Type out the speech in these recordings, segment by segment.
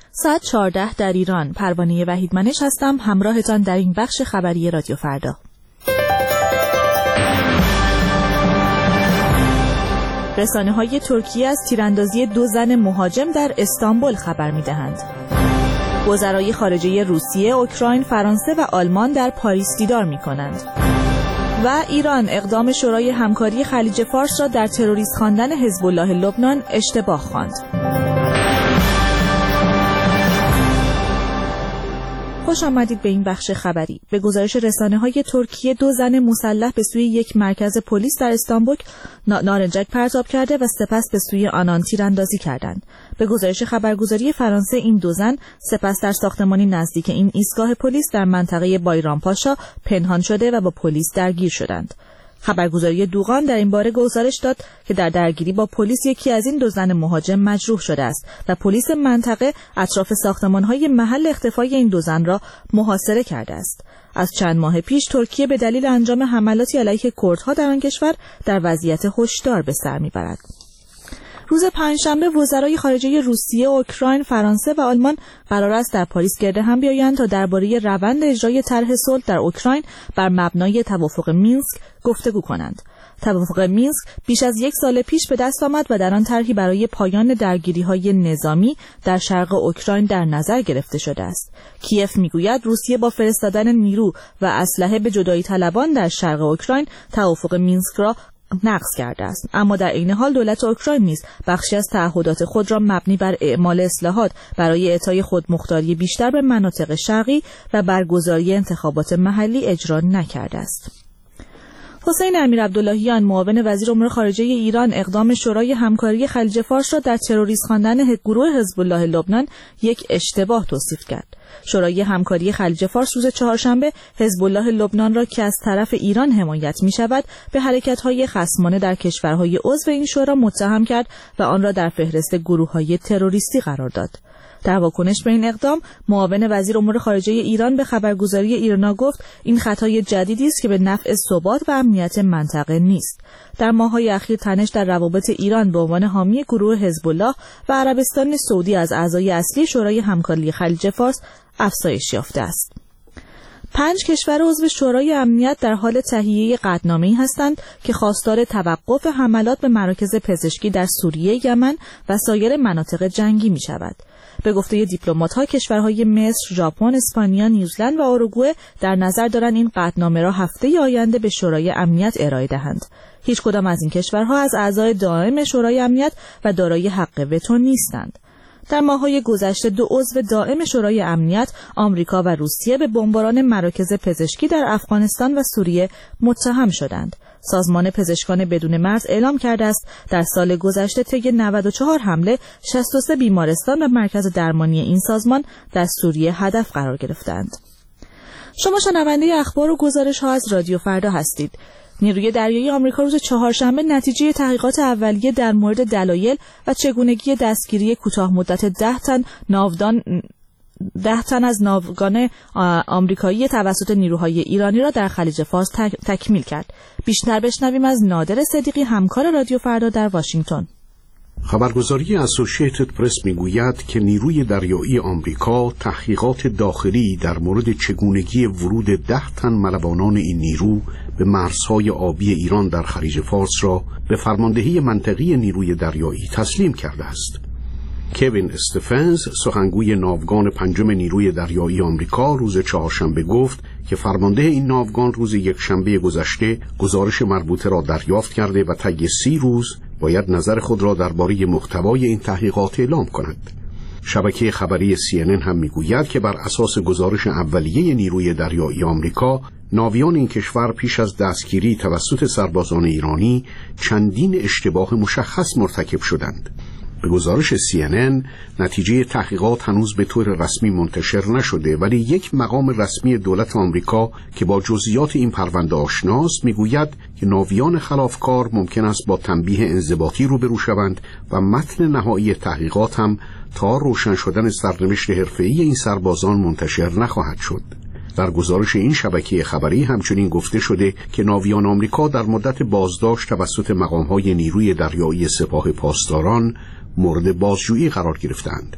ساعت 14 در ایران. پروانه وحیدمنش هستم، همراهتان در این بخش خبری رادیو فردا. رسانه‌های ترکیه از تیراندازی 2 زن مهاجم در استانبول خبر می‌دهند. وزرای خارجه روسیه، اوکراین، فرانسه و آلمان در پاریس دیدار می‌کنند. و ایران اقدام شورای همکاری خلیج فارس را در تروریست خواندن حزب الله لبنان اشتباه خواند. خوش آمدید به این بخش خبری. به گزارش رسانه‌های ترکیه 2 زن مسلح به سوی یک مرکز پلیس در استانبول نارنجک پرتاب کرده و سپس به سوی آنان تیراندازی کردند. به گزارش خبرگزاری فرانسه این 2 زن سپس در ساختمانی نزدیک این ایستگاه پلیس در منطقه بایرامپاشا پنهان شده و با پلیس درگیر شدند. خبرگزاری دوغان در این باره گزارش داد که در درگیری با پلیس یکی از این 2 زن مهاجم مجروح شده است و پلیس منطقه اطراف ساختمان‌های محل اختفای این 2 زن را محاصره کرده است. از چند ماه پیش ترکیه به دلیل انجام حملاتی علیه کردها در آن کشور در وضعیت هشدار به سر می‌برد. روز پنجشنبه وزرای خارجه روسیه، اوکراین، فرانسه و آلمان قرار است در پاریس گرد هم بیایند تا درباره روند اجرای طرح صلح در اوکراین بر مبنای توافق مینسک گفتگو کنند. توافق مینسک بیش از 1 سال پیش به دست آمد و در آن طرحی برای پایان درگیری‌های نظامی در شرق اوکراین در نظر گرفته شده است. کیف میگوید روسیه با فرستادن نیرو و اسلحه به جدایی طلبان در شرق اوکراین توافق مینسک را نقض کرده است، اما در این حال دولت اوکراین نیز بخشی از تعهدات خود را مبنی بر اعمال اصلاحات برای اعطای خودمختاری بیشتر به مناطق شرقی و برگزاری انتخابات محلی اجرا نکرده است. حسین امیرعبداللهیان، معاون وزیر امور خارجه ایران، اقدام شورای همکاری خلیج فارس را در تروریست خواندن گروه حزب الله لبنان یک اشتباه توصیف کرد. شورای همکاری خلیج فارس روز چهارشنبه حزب الله لبنان را که از طرف ایران حمایت می‌شود به حرکت‌های خصمانه در کشورهای عضو این شورا متهم کرد و آن را در فهرست گروه‌های تروریستی قرار داد. در واکنش به این اقدام، معاون وزیر امور خارجه ایران به خبرگزاری ایرنا گفت این خطای جدیدی است که به نفع ثبات و امنیت منطقه نیست. در ماه‌های اخیر تنش در روابط ایران به عنوان حامی گروه حزب الله و عربستان سعودی از اعضای اصلی شورای همکاری خلیج فارس افزایش یافته است. 5 کشور عضو شورای امنیت در حال تهیه قطعنامه‌ای هستند که خواستار توقف حملات به مراکز پزشکی در سوریه، یمن و سایر مناطق جنگی می‌شود. به گفته دیپلمات‌ها کشورهای مصر، ژاپن، اسپانیا، نیوزلند و اوروگوئه در نظر دارند این قطعنامه را هفته آینده به شورای امنیت ارائه دهند. هیچ کدام از این کشورها از اعضای دائم شورای امنیت و دارای حق وتو نیستند. در ماه‌های گذشته 2 عضو دائم شورای امنیت، آمریکا و روسیه، به بمباران مراکز پزشکی در افغانستان و سوریه متهم شدند. سازمان پزشکان بدون مرز اعلام کرده است در سال گذشته طی 94 حمله 63 بیمارستان و مرکز درمانی این سازمان در سوریه هدف قرار گرفتند. شما شنونده اخبار و گزارش‌ها از رادیو فردا هستید. نیروی دریایی آمریکا روز چهارشنبه نتیجه تحقیقات اولیه در مورد دلایل و چگونگی دستگیری کوتاه مدت 10 تن از ناوگان آمریکایی توسط نیروهای ایرانی را در خلیج فارس تکمیل کرد. بیشتر بشنویم از نادر صدیقی، همکار رادیو فردا در واشنگتن. خبرگزاری اسوسییتد پرس میگوید که نیروی دریایی آمریکا تحقیقات داخلی در مورد چگونگی ورود 10 تن ملوانان این نیرو به مرزهای آبی ایران در خلیج فارس را به فرماندهی منطقی نیروی دریایی تسلیم کرده است. کوین استفنز، سخنگوی ناوگان 5 نیروی دریایی آمریکا، روز چهارشنبه گفت که فرمانده این ناوگان روز یکشنبه گذشته گزارش مربوطه را دریافت کرده و طی 30 روز باید نظر خود را درباره محتوای این تحقیقات اعلام کند. شبکه خبری CNN هم میگوید که بر اساس گزارش اولیه نیروی دریایی آمریکا، ناویان این کشور پیش از دستگیری توسط سربازان ایرانی چندین اشتباه مشخص مرتکب شدند. به گزارش CNN، نتیجه تحقیقات هنوز به طور رسمی منتشر نشده، ولی یک مقام رسمی دولت آمریکا که با جزئیات این پرونده آشناست میگوید که ناویان خلافکار ممکن است با تنبیه انضباطی روبرو شوند و متن نهایی تحقیقات هم تا روشن شدن سرنوشت حرفه‌ای این سربازان منتشر نخواهد شد. در گزارش این شبکه خبری همچنین گفته شده که ناویان آمریکا در مدت بازداشت توسط مقام‌های نیروی دریایی سپاه پاسداران مورد بازجویی قرار گرفتند.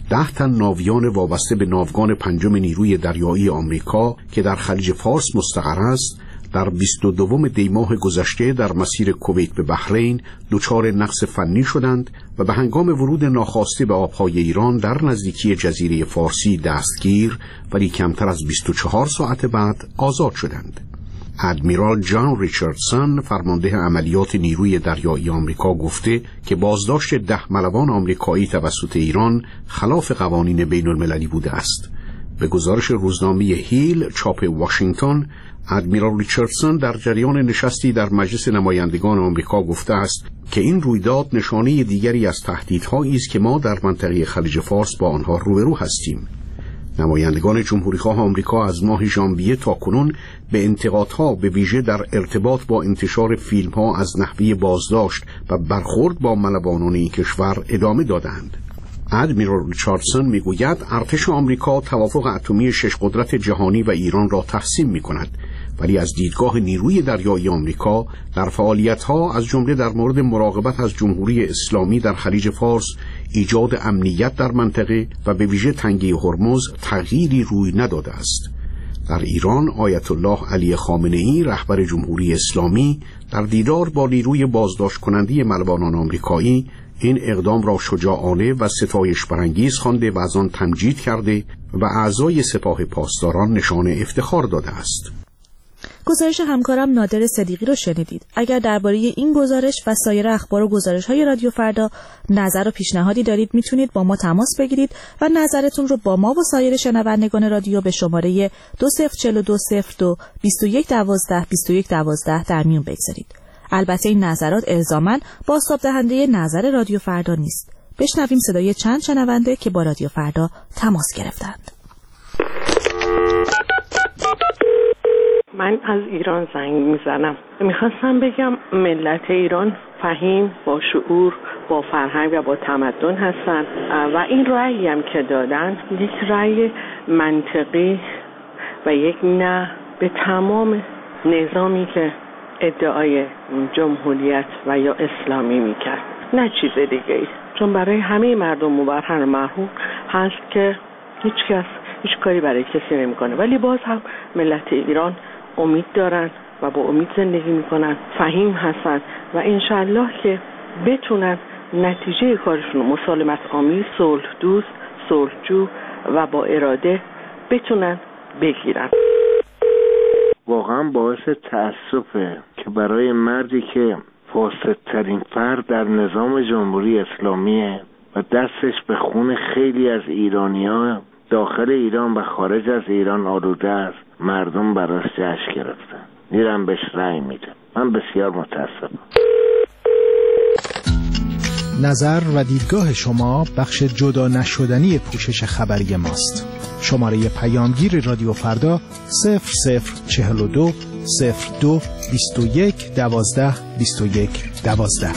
10 تن ناویان وابسته به ناوگان پنجم نیروی دریایی آمریکا که در خلیج فارس مستقر است در 22 دی ماه گذشته در مسیر کویت به بحرین دچار نقص فنی شدند و به هنگام ورود ناخواسته به آبهای ایران در نزدیکی جزیره فارسی دستگیر ولی کمتر از 24 ساعت بعد آزاد شدند. ادمیرال جان ریچاردسون فرمانده عملیات نیروی دریایی آمریکا گفته که بازداشت 10 ملوان آمریکایی توسط ایران خلاف قوانین بین المللی بوده است. به گزارش روزنامه هیل چاپ واشنگتن، ادمیرال ریچاردسون در جریان نشستی در مجلس نمایندگان آمریکا گفته است که این رویداد نشانه دیگری از تهدیدهایی است که ما در منطقه خلیج فارس با آنها روبرو هستیم. نمایندگان جمهوری‌خواه آمریکا از ماه ژانویه تا کنون به انتقادها به ویژه در ارتباط با انتشار فیلم‌ها از نحوه بازداشت و برخورد با ملوانان این کشور ادامه دادند. ادمیرال ریچاردسون میگوید ارتش آمریکا توافق اتمی 6 قدرت جهانی و ایران را تحسین می‌کند، ولی از دیدگاه نیروی دریایی آمریکا در فعالیت‌ها از جمله در مورد مراقبت از جمهوری اسلامی در خلیج فارس، ایجاد امنیت در منطقه و به ویژه تنگه هرمز تغییری روی نداده است. در ایران آیت الله علی خامنه‌ای رهبر جمهوری اسلامی در دیدار با نیروی بازداشت کننده ملوانان آمریکایی این اقدام را شجاعانه و ستایش برانگیز خوانده و از آن تمجید کرده و اعضای سپاه پاسداران نشان افتخار داده است. گزارش همکارم نادر صدیقی رو شنیدید. اگر درباره این گزارش و سایر اخبار و گزارش‌های رادیو فردا نظر و پیشنهادی دارید میتونید با ما تماس بگیرید و نظرتون رو با ما و سایر شنوندگان رادیو به شماره 204202 2112 2112 در میون بگذارید. البته این نظرات الزاماً بازتاب دهنده نظر رادیو فردا نیست. بشنویم صدای چند شنونده که با رادیو فردا تماس گرفتند. من از ایران زنگ میزنم. میخواستم بگم ملت ایران فهیم، با شعور، با فرهنگ و با تمدن هستن و این رأیی هم که دادن یک رأی منطقی و یک نه به تمام نظامی که ادعای جمهوریت و یا اسلامی میکرد، نه چیز دیگه ای. چون برای همه مردم مبرهن و مرحوم هست که هیچ کاری برای کسی نمیکنه، ولی باز هم ملت ایران امید دارن و با امید زندگی میکنن، فهیم هستن و انشالله که بتونن نتیجه کارشون مسالمت آمیز، صلح دوست، صلحجو و با اراده بتونن بگیرن. واقعا باعث تأسفه که برای مردی که فاسدترین فرد در نظام جمهوری اسلامیه و دستش به خون خیلی از ایرانی‌ها داخل ایران و خارج از ایران آلوده است، مردم براش جشن گرفتن، میرن بهش رأی میدن. من بسیار متاسفم. نظر و دیدگاه شما بخش جدا نشدنی پوشش خبری ماست. شماره پیامگیر رادیو فردا 0042 02 21 12 21 12.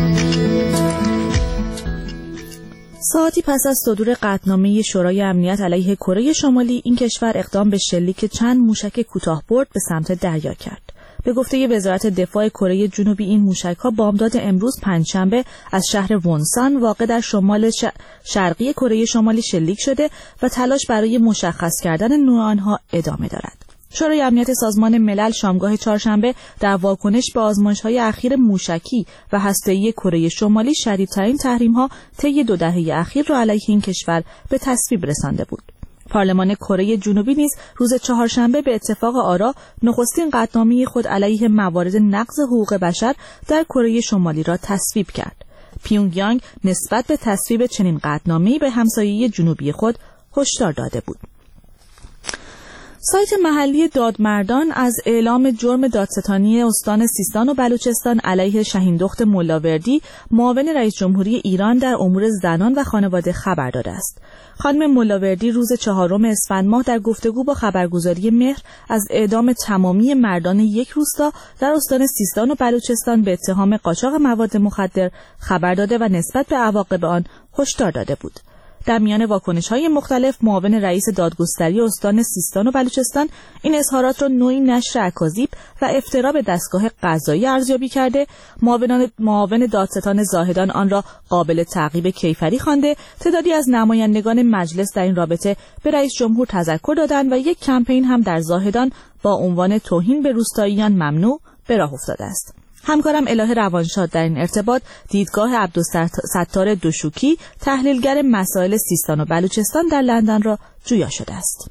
ساعتی پس از صدور قطعنامه شورای امنیت علیه کره شمالی، این کشور اقدام به شلیک چند موشک کوتاه‌برد به سمت دریا کرد. به گفته وزارت دفاع کره جنوبی، این موشک‌ها بامداد امروز پنجشنبه از شهر وونسان واقع در شمال شرقی کره شمالی شلیک شده و تلاش برای مشخص کردن نوع آنها ادامه دارد. شورای امنیت سازمان ملل شامگاه چهارشنبه در واکنش به آزمایش‌های اخیر موشکی و هسته‌ای کره شمالی شدیدترین تحریم‌ها طی 2 دهه اخیر را علیه این کشور به تصویب رسانده بود. پارلمان کره جنوبی نیز روز چهارشنبه به اتفاق آرا نخستین قطعنامه خود علیه موارد نقض حقوق بشر در کره شمالی را تصویب کرد. پیونگ یانگ نسبت به تصویب چنین قطعنامه‌ای به همسایه جنوبی خود هشدار داده بود. سایت محلی دادمردان از اعلام جرم دادستانی استان سیستان و بلوچستان علیه شاهیندخت ملاوردی، معاون رئیس جمهوری ایران در امور زنان و خانواده خبر داده است. خانم ملاوردی روز 4 اسفند ماه در گفتگو با خبرگزاری مهر از اعدام تمامی مردان یک روستا در استان سیستان و بلوچستان به اتهام قاچاق مواد مخدر خبر داده و نسبت به عواقب آن هشدار داده بود. در میان واکنش‌های مختلف معاون رئیس دادگستری استان سیستان و بلوچستان این اظهارات را نوعی نشر اکاذیب و افترا به دستگاه قضایی ارزیابی کرده، معاون دادستان زاهدان آن را قابل تعقیب کیفری خوانده، تعدادی از نمایندگان مجلس در این رابطه به رئیس جمهور تذکر دادند و یک کمپین هم در زاهدان با عنوان توهین به روستاییان ممنوع به راه افتاده است. همکارم الهه روانشاد در این ارتباط دیدگاه عبدالستار دوشوکی، تحلیلگر مسائل سیستان و بلوچستان در لندن را جویا شده است.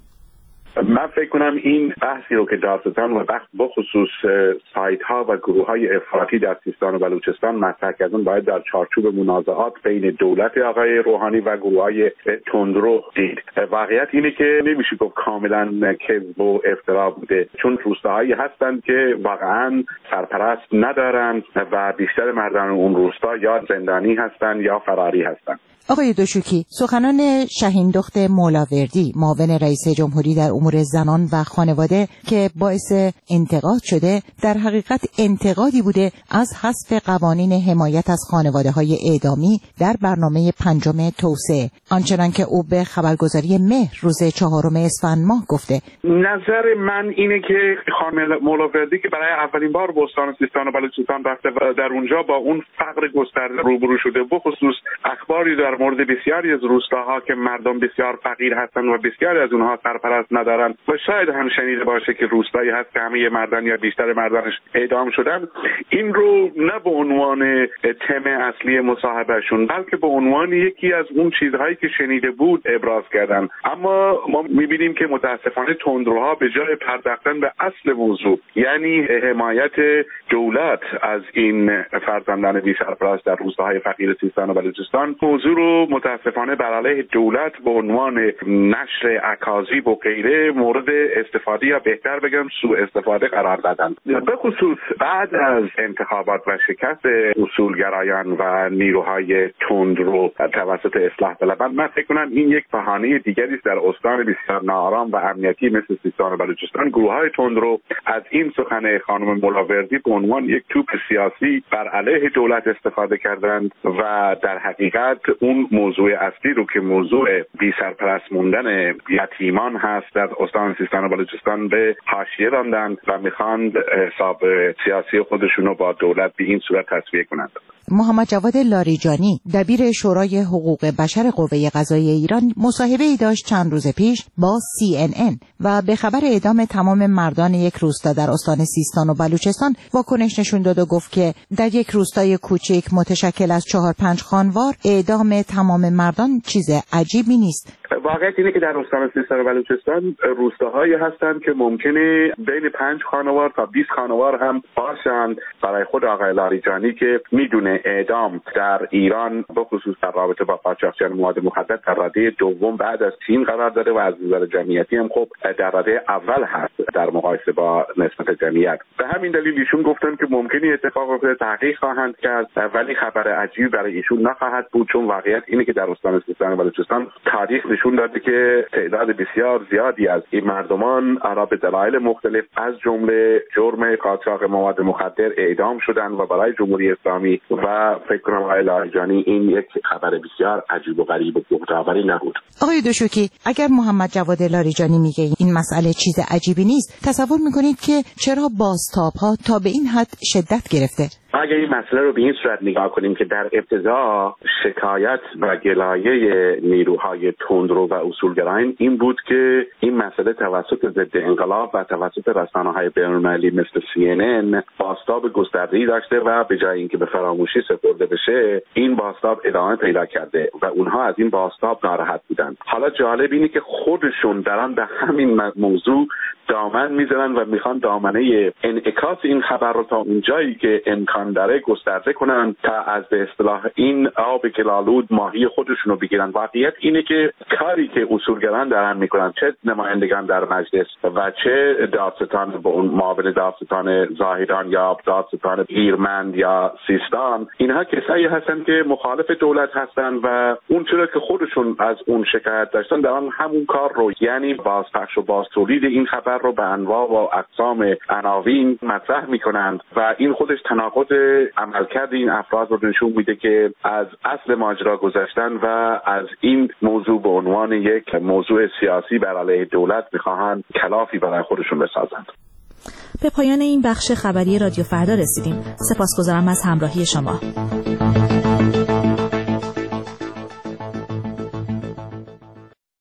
من فکر کنم این بحثی رو که دادستان و بخصوص سایت ها و گروه های افراطی در سیستان و بلوچستان مطرح کردن باید در چارچوب منازعات بین دولت آقای روحانی و گروه های تندرو دید. واقعیت اینه که نمیشه گفت کاملا کذب و افترا بوده، چون روستاهایی هستند که واقعا سرپرست ندارند و بیشتر مردان اون روستا یا زندانی هستند یا فراری هستند. آقای دوشوکی، سخنان شهین دخت مولاوردی، معاون رئیس جمهوری در امور زنان و خانواده که باعث انتقاد شده، در حقیقت انتقادی بوده از حذف قوانین حمایت از خانواده‌های اعدامی در برنامه 5 توسعه، آنچنان که او به خبرگزاری مهر روز 4 اسفند ماه گفته. نظر من اینه که خانم مولاوردی که برای اولین بار به استان سیستان و بلوچستان رفته و در اونجا با اون فقر گسترده روبرو شده، بخصوص اخباری در مورد بسیاری از روستاها که مردم بسیار فقیر هستند و بسیاری از اونها سرپرست ندارند و شاید هم شنیده باشه که روستایی هست که همه مردان یا بیشتر مردانش اعدام شدن، این رو نه به عنوان تم اصلی مصاحبهشون بلکه به عنوان یکی از اون چیزهایی که شنیده بود ابراز کردن. اما ما میبینیم که متاسفانه تندروها به جای پرداختن به اصل موضوع، یعنی حمایت دولت از این فرزندان بی سرپرست در روستاهای فقیر سیستان و بلوچستان، موضوع رو متاسفانه بر علیه دولت به عنوان نشر اکاذیب و غیره مورد استفاده یا بهتر بگم سوء استفاده قرار دادن. به خصوص بعد از انتخابات و شکست اصولگرایان و نیروهای تندرو توسط اصلاح طلبان، من فکر کنم این یک بهانه دیگری است در استان بسیار ناآرام و امنیتی مثل سیستان و بلوچستان. گروه‌های تندرو از این سخن خانم مولاوردی به عنوان یک توپ سیاسی بر علیه دولت استفاده کردند و در حقیقت اون موضوع اصلی رو که موضوع بی سرپرست موندن یتیمان هست در استان سیستان و بلوچستان به حاشیه راندن و میخواند حساب سیاسی خودشون رو با دولت به این صورت تسویه کنند. محمد جواد لاریجانی، دبیر شورای حقوق بشر قوه قضاییه ایران، مصاحبه‌ای داشت چند روز پیش با CNN و به خبر اعدام تمام مردان یک روستا در استان سیستان و بلوچستان واکنش نشون داد و گفت که در یک روستای کوچک متشکل از 4-5 خانوار اعدام تمام مردان چیز عجیبی نیست. واقعیت اینه که در استان سیستان و بلوچستان روستاهایی هستند که ممکنه بین 5 خانوار تا 20 خانوار هم باشند. برای خود آقای لاریجانی که میدونه اعدام در ایران به خصوص در رابطه با قاچاقچیان مواد مخدر در رده دوم بعد از چین قرار داره و از نظر جمعیتی هم خب در رده اول هست در مقایسه با نسبت جمعیت. به همین دلیل ایشون گفتن که ممکنه اتفاق افتاده، تحقیق خواهند کرد، ولی خبر عجیبی برای ایشون نخواهد بود، چون واقعیت اینه که در استان سیستان و بلوچستان تاریخ نشون داده که تعداد بسیار زیادی از این مردمان به دلایل مختلف از جمله جرم قاچاق مواد مخدر اعدام شدند و برای جمهوری اسلامی و فکر کنم آقای لاریجانی این یک خبر بسیار عجیب و غریب و بهت‌آوری نبود. آقای دوشوکی، اگر محمد جواد لاریجانی میگه این مسئله چیز عجیبی نیست، تصور میکنید که چرا بازتاب‌ها تا به این حد شدت گرفته؟ اگر این مسئله رو به این صورت نگاه کنیم که در ابتدا شکایت و گلایه نیروهای تندرو و اصولگرایان این بود که این مسئله توسط ضد انقلاب و توسط رسانه‌های بین‌المللی مثل CNN بازتاب گسترده‌ای داشته و به جای اینکه به فراموشی سپرده بشه این بازتاب ادامه پیدا کرده و اونها از این بازتاب ناراحت بودند. حالا جالب اینه که خودشون دارن به همین موضوع دامن میزنن و میخوان دامنه انعکاس این خبر رو تا اونجایی که امکان داره گسترده کنن تا از به اصطلاح این آب گلالود ماهی خودشون رو بگیرن. واقعیت اینه که کاری که اصولگران دارن میکنن، چه نمایندگان در مجلس و چه دادستان به اون معاون دادستان زاهدان یا دادستان هیرمند یا سیستان، اینها کسایی هستن که مخالف دولت هستن و اون چرا که خودشون از اون شکایت داشتن دارن همون کار رو، یعنی بازپخش و بازتولید این خبر رو به انواع و اقسام عناوین مطرح میکنند و این خودش تناقض عملکرد این افراد رو نشون میده که از اصل ماجرا گذشتن و از این موضوع به عنوان یک موضوع سیاسی بر علیه دولت میخواهند کلافی برای خودشون بسازند. به پایان این بخش خبری رادیو فردا رسیدیم. سپاسگزارم از همراهی شما.